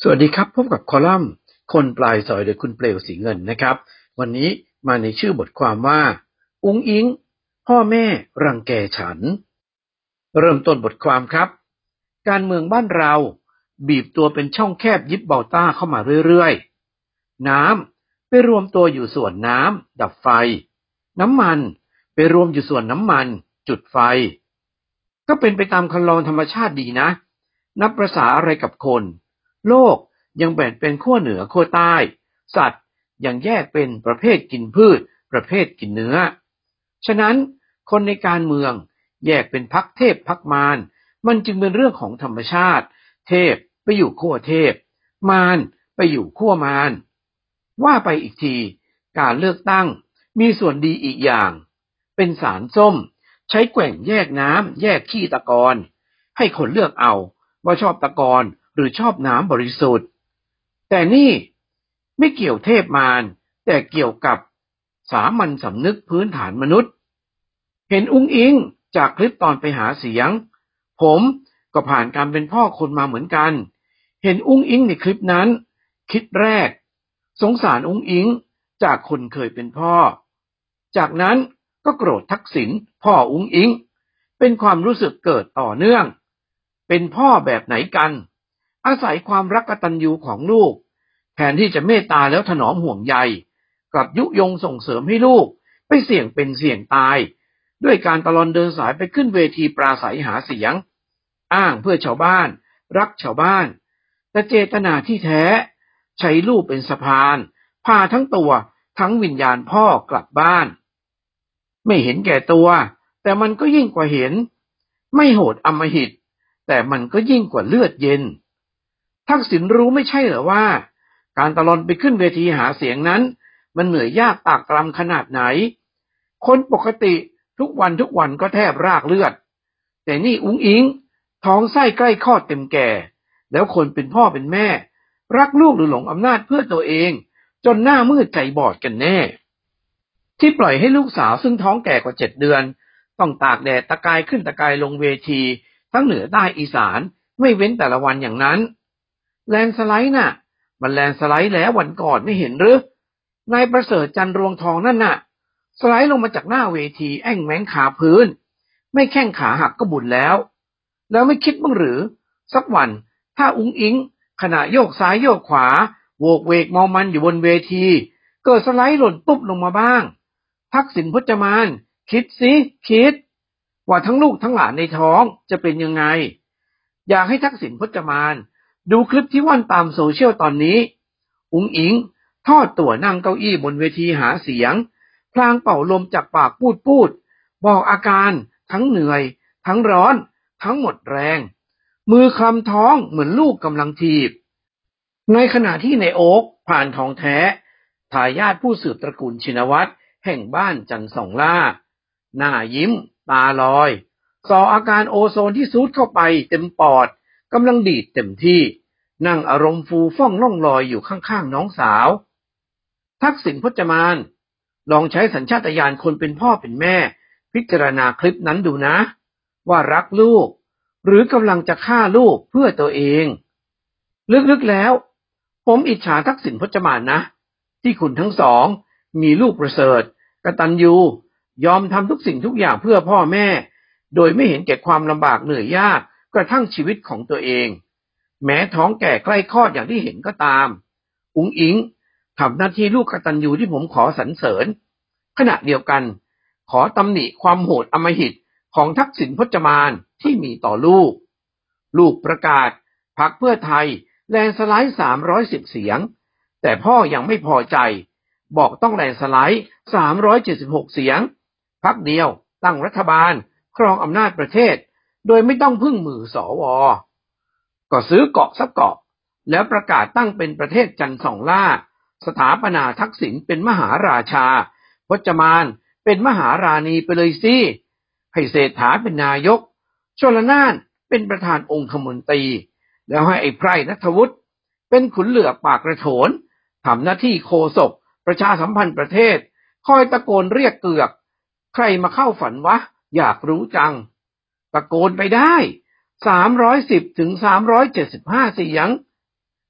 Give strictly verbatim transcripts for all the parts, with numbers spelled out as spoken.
สวัสดีครับพบกับคอลัมน์คนปลายซอยโดยคุณเปลวสีเงินนะครับวันนี้มาในชื่อบทความว่าอุ๊งอิ๊งพ่อแม่รังแกฉันเริ่มต้นบทความครับการเมืองบ้านเราบีบตัวเป็นช่องแคบยิบเบาต้าเข้ามาเรื่อยๆน้ำไปรวมตัวอยู่ส่วนน้ำดับไฟน้ำมันไปรวมอยู่ส่วนน้ำมันจุดไฟก็เป็นไปตามคันลองธรรมชาติดีนะนับประสาอะไรกับคนโลกยังแบ่งเป็นขั้วเหนือขั้วใต้สัตว์ยังแยกเป็นประเภทกินพืชประเภทกินเนื้อฉะนั้นคนในการเมืองแยกเป็นพรรคเทพพรรคมารมันจึงเป็นเรื่องของธรรมชาติเทพไปอยู่ขั้วเทพมารไปอยู่ขั้วมารว่าไปอีกทีการเลือกตั้งมีส่วนดีอีกอย่างเป็นสารส้มใช้แกว่งแยกน้ำแยกขี้ตะกอนให้คนเลือกเอาว่าชอบตะกอนหรือชอบน้ำบริสุทธิ์แต่นี่ไม่เกี่ยวเทพมารแต่เกี่ยวกับสามัญสำนึกพื้นฐานมนุษย์เห็นอุ้งอิงจากคลิปตอนไปหาเสียงผมก็ผ่านการเป็นพ่อคนมาเหมือนกันเห็นอุ้งอิงในคลิปนั้นคิดแรกสงสารอุ้งอิงจากคนเคยเป็นพ่อจากนั้นก็โกรธทักษิณพ่ออุ้งอิงเป็นความรู้สึกเกิดต่อเนื่องเป็นพ่อแบบไหนกันอาศัยความรักกตัญญูของลูกแทนที่จะเมตตาแล้วถนอมห่วงใยกลับยุยงส่งเสริมให้ลูกไปเสี่ยงเป็นเสี่ยงตายด้วยการตะลอนเดินสายไปขึ้นเวทีปราศัยหาเสียงอ้างเพื่อชาวบ้านรักชาวบ้านแต่เจตนาที่แท้ใช้ลูกเป็นสะพานพาทั้งตัวทั้งวิญญาณพ่อกลับบ้านไม่เห็นแก่ตัวแต่มันก็ยิ่งกว่าเห็นไม่โหดอำมหิตแต่มันก็ยิ่งกว่าเลือดเย็นทักษิณรู้ไม่ใช่เหรอว่าการตะลอนไปขึ้นเวทีหาเสียงนั้นมันเหนื่อยยากตากตรำขนาดไหนคนปกติทุกวันทุกวันก็แทบรากเลือดแต่นี่อุ๊งอิงท้องไส้ใกล้คลอดเต็มแก่แล้วคนเป็นพ่อเป็นแม่รักลูกหรือหลงอำนาจเพื่อตัวเองจนหน้ามืดใจบอดกันแน่ที่ปล่อยให้ลูกสาวซึ่งท้องแก่กว่าเจ็ดเดือนต้องตากแดดตะกายขึ้นตะกายลงเวทีทั้งเหนือใต้อีสานไม่เว้นแต่ละวันอย่างนั้นแลนสไลด์น่ะมันแลนสไลด์แล้ววันก่อนไม่เห็นหรือนายประเสริฐจันทร์รวงทองนั่นน่ะสไลด์ลงมาจากหน้าเวทีแอ่งแม้งขาพื้นไม่แข้งขาหักก็บุญแล้วแล้วไม่คิดบ้างหรือสักวันถ้าอุ๊งอิงขณะโยกซ้ายโยกขวาโวกเวกมอมันอยู่บนเวทีเกิดสไลด์หล่นตุ๊บลงมาบ้างทักษิณพจมานคิดสิคิดว่าทั้งลูกทั้งหลานในท้องจะเป็นยังไงอยากให้ทักษิณพจมานดูคลิปที่ว่อนตามโซเชียลตอนนี้อุ๊งอิงทอดตัวนั่งเก้าอี้บนเวทีหาเสียงพลางเป่าลมจากปากพูดพูดบอกอาการทั้งเหนื่อยทั้งร้อนทั้งหมดแรงมือคลำท้องเหมือนลูกกำลังถีบในขณะที่ในโอ๊คผ่านทองแท้ทายาทผู้สืบตระกูลชินวัตรแห่งบ้านจันสองล่าหน้ายิ้มตาลอยส่ออาการโอโซนที่ซูดเข้าไปเต็มปอดกำลังดีดเต็มที่นั่งอารมณ์ฟูฟ่องล่องลอยอยู่ข้างๆน้องสาวทักษิณพจมานลองใช้สัญชาตญาณคนเป็นพ่อเป็นแม่พิจารณาคลิปนั้นดูนะว่ารักลูกหรือกำลังจะฆ่าลูกเพื่อตัวเองลึกๆแล้วผมอิจฉาทักษิณพจมานนะที่คุณทั้งสองมีลูกประเสริฐกตัญญูยอมทำทุกสิ่งทุกอย่างเพื่อพ่อแม่โดยไม่เห็นแก่ความลำบากเหนื่อยยากกระทั่งชีวิตของตัวเองแม้ท้องแก่ใกล้คลอดอย่างที่เห็นก็ตามอุ๊งอิงทำหน้าที่ลูกกตัญญูที่ผมขอสรรเสริญขณะเดียวกันขอตำหนิความโหดอำมหิตของทักษิณพจมานที่มีต่อลูกลูกประกาศพรรคเพื่อไทยแลนสไลด์สามร้อยสิบเสียงแต่พ่อยังไม่พอใจบอกต้องแลนสไลด์สามร้อยเจ็ดสิบหกเสียงพรรคเดียวตั้งรัฐบาลครองอำนาจประเทศโดยไม่ต้องพึ่งมือสวก็ซื้อเกาะซับเกาะแล้วประกาศตั้งเป็นประเทศจันทร์สองล่าสถาปนาทักษิณเป็นมหาราชาพจมานเป็นมหาราณีไปเลยสิให้เศรษฐาเป็นนายกชลน่านเป็นประธานองคมนตรีแล้วให้ไอ้ไพร่ณัฐวุฒิเป็นขุนเหลือปากกระโถนทำหน้าที่โฆษกประชาสัมพันธ์ประเทศคอยตะโกนเรียกเกือกใครมาเข้าฝันวะอยากรู้จังตะโกนไปได้สามร้อยสิบถึงสามร้อยเจ็ดสิบห้าเสียง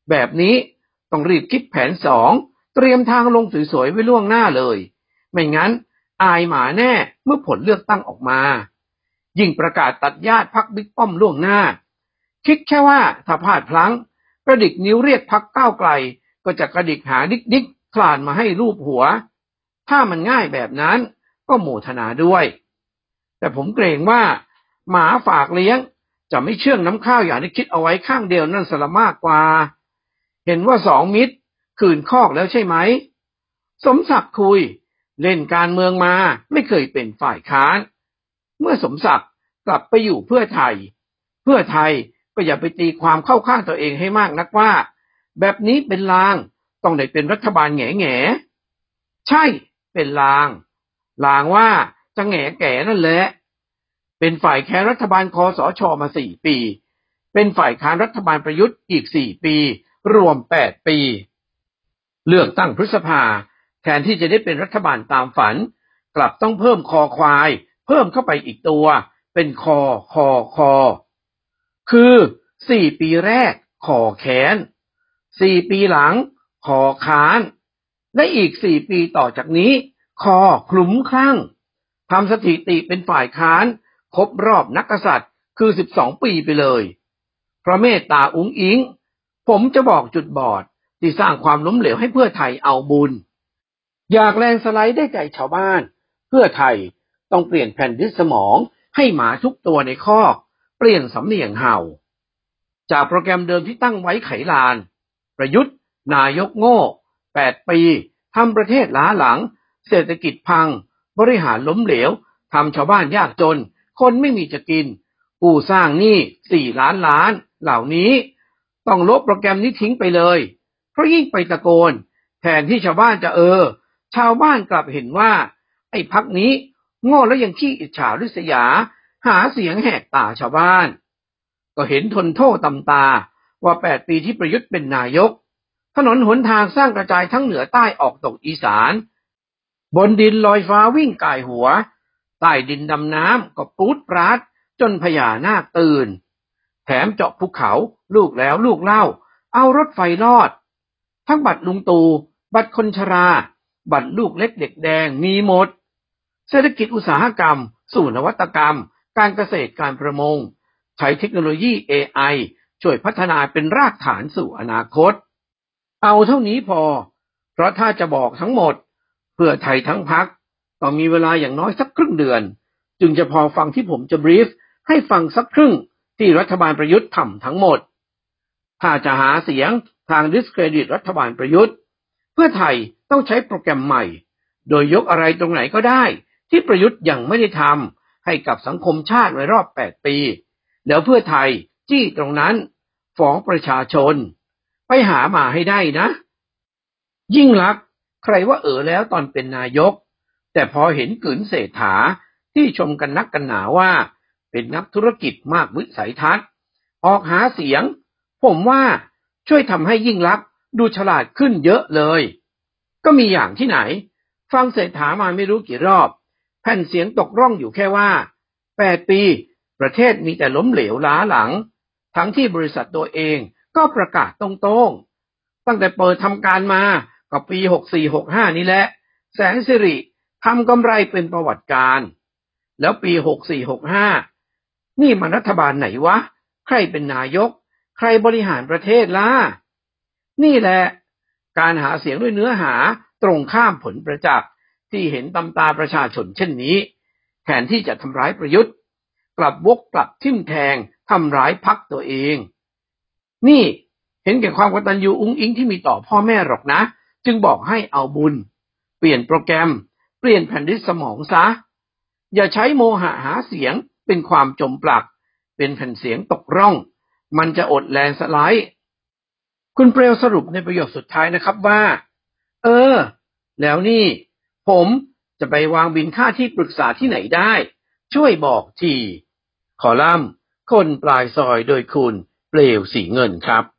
แบบนี้ต้องรีบคิดแผนสองเตรียมทางลงสวยๆไว้ล่วงหน้าเลยไม่งั้นอายหมาแน่เมื่อผลเลือกตั้งออกมายิ่งประกาศตัดญาติพรรคบิ๊กป้อมล่วงหน้าคิดแค่ว่าถ้าพลาดพลั้งกระดิกนิ้วเรียกพรรคก้าวไกลก็จะกระดิกหาดิกดิกคลานมาให้รูปหัวถ้ามันง่ายแบบนั้นก็โมทนาด้วยแต่ผมเกรงว่าหมาฝากเลี้ยงจะไม่เชื่องน้ำข้าวอย่างที่คิดเอาไว้ข้างเดียวนั่นสละมากกว่าเห็นว่าสองมิตรคืนคอกแล้วใช่ไหมสมศักดิ์คุยเล่นการเมืองมาไม่เคยเป็นฝ่ายค้านเมื่อสมศักดิ์กลับไปอยู่เพื่อไทยเพื่อไทยก็อย่าไปตีความเข้าข้างตัวเองให้มากนักว่าแบบนี้เป็นลางต้องได้เป็นรัฐบาลแง่แง่ใช่เป็นลางลางว่าจะแง่แก่นั่นแหละเป็นฝ่ายแค้นรัฐบาลคสช.มาสี่ปีเป็นฝ่ายค้านรัฐบาลประยุทธ์อีกสี่ปีรวมแปดปีเลือกตั้งพฤษภาแทนที่จะได้เป็นรัฐบาลตามฝันกลับต้องเพิ่มคอควายเพิ่มเข้าไปอีกตัวเป็นคอคอคอคือสี่ปีแรกคอแค้นสี่ปีหลังคอค้านและอีกสี่ปีต่อจากนี้คอคลุ้มคลั่งทำสถิติเป็นฝ่ายค้านครบรอบนักกษัตริย์คือสิบสองปีไปเลยเพราะเมตตาอุ๋งอิงผมจะบอกจุดบอดที่สร้างความล้มเหลวให้เพื่อไทยเอาบุญอยากแลนสไลด์ได้ใจชาวบ้านเพื่อไทยต้องเปลี่ยนแผ่นดินสมองให้หมาทุกตัวในคอกเปลี่ยนสำเนียงเห่าจากโปรแกรมเดิมที่ตั้งไว้ไขลานประยุทธ์นายกโง่แปดปีทำประเทศล้าหลังเศรษฐกิจพังบริหารล้มเหลวทำชาวบ้านยากจนคนไม่มีจะกินกู้สร้างหนี้สี่ล้านล้านเหล่านี้ต้องลบโปรแกรมนี้ทิ้งไปเลยเพราะยิ่งไปตะโกนแทนที่ชาวบ้านจะเออชาวบ้านกลับเห็นว่าไอ้พรรคนี้โง่แล้วยังขี้อิจฉาริษยาหาเสียงแหกตาชาวบ้านก็เห็นทนโทษตำตาว่าแปดปีที่ประยุทธ์เป็นนายกถนนหนทางสร้างกระจายทั้งเหนือใต้ออกตกอีสานบนดินลอยฟ้าวิ่งก่ายหัวใต้ดินดำน้ำก็ปูดปราดจนพญานาคตื่นแถมเจาะภูเขาลูกแล้วลูกเล่าเอารถไฟรอดทั้งบัตรลุงตู่บัตรคนชราบัตรลูกเล็กเด็กแดงมีหมดเศรษฐกิจอุตสาหกรรมสู่นวัตกรรมการเกษตรการประมงใช้เทคโนโลยี เอ ไอ ช่วยพัฒนาเป็นรากฐานสู่อนาคตเอาเท่านี้พอเพราะถ้าจะบอกทั้งหมดเพื่อไทยทั้งพรรคต้องมีเวลาอย่างน้อยสักครึ่งเดือนจึงจะพอฟังที่ผมจะบรีฟให้ฟังสักครึ่งที่รัฐบาลประยุทธ์ทำทั้งหมดถ้าจะหาเสียงทางดิสเครดิตรัฐบาลประยุทธ์เพื่อไทยต้องใช้โปรแกรมใหม่โดยยกอะไรตรงไหนก็ได้ที่ประยุทธ์ยังไม่ได้ทำให้กับสังคมชาติในรอบแปดปีแล้วเพื่อไทยจี้ตรงนั้นฟ้องประชาชนไปหามาให้ได้นะยิ่งลักษณ์ใครว่าเออแล้วตอนเป็นนายกแต่พอเห็นกลืนเศรษฐาที่ชมกันนักกันหนาว่าเป็นนักธุรกิจมากวิสัยทัศน์ออกหาเสียงผมว่าช่วยทำให้ยิ่งลักษณ์ดูฉลาดขึ้นเยอะเลยก็มีอย่างที่ไหนฟังเศรษฐามาไม่รู้กี่รอบแผ่นเสียงตกร่องอยู่แค่ว่าแปดปีประเทศมีแต่ล้มเหลวล้าหลังทั้งที่บริษัทตัวเองก็ประกาศตรงๆตั้งแต่เปิดทำการมาก็ปีหกสี่ หกห้านี่แหละแสนสิริทำกำไรเป็นประวัติการแล้วปีหกสี่ หกห้านี่มันรัฐบาลไหนวะใครเป็นนายกใครบริหารประเทศล่ะนี่แหละการหาเสียงด้วยเนื้อหาตรงข้ามผลประจักษ์ที่เห็นตำตาประชาชนเช่นนี้แทนที่จะทำร้ายประยุทธ์กลับวกกลับทิ่มแทงทำร้ายพรรคตัวเองนี่เห็นแก่ความกตัญญูอุ๊งอิ๊งที่มีต่อพ่อแม่หรอกนะจึงบอกให้เอาบุญเปลี่ยนโปรแกรมเปลี่ยนแผ่นดินสมองซะอย่าใช้โมหะหาเสียงเป็นความจมปลักเป็นแผ่นเสียงตกร่องมันจะอดแลนสไลด์คุณเปลวสรุปในประโยคสุดท้ายนะครับว่าเออแล้วนี่ผมจะไปวางบินค่าที่ปรึกษาที่ไหนได้ช่วยบอกทีคอลัมน์คนปลายซอยโดยคุณเปลวสีเงินครับ